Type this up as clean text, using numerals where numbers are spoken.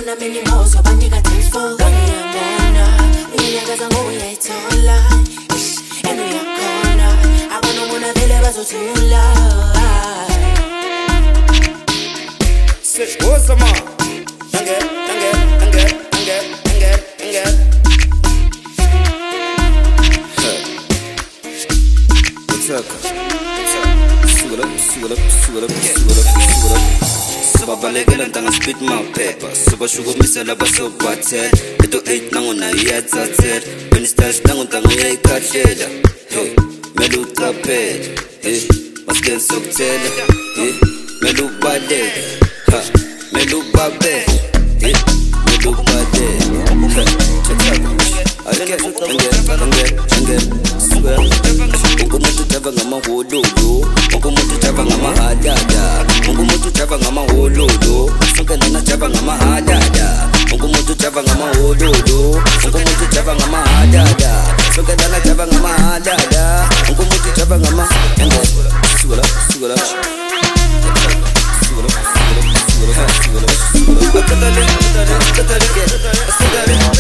Ufuna mini mozo bandika telefone Uyabona, uyinyakaza ngoyayithola Enu yakhona, abanomona vele bazothula Say, what's the man? Babalekela ntanga spit maphepha sobashukumisela basobhathela eto 8 nangona iyatsathela ministers nangontanga uyayikhahlela mele ucaphele masikeni sokuthela mele ubaleke mele ubabele mele ubaleke Ungumuntu java ngamaholo Ungumuntu java ngamahadada Ungumuntu java ngamaholo Sonke lana java ngamahadada Ungumuntu java ngamaholo Ungumuntu java ngamahadada Sonke lana java ngamahadada Ungumuntu java ngamahadada Sugala, sugala Sugala, sugala, sugala Sugala, sugala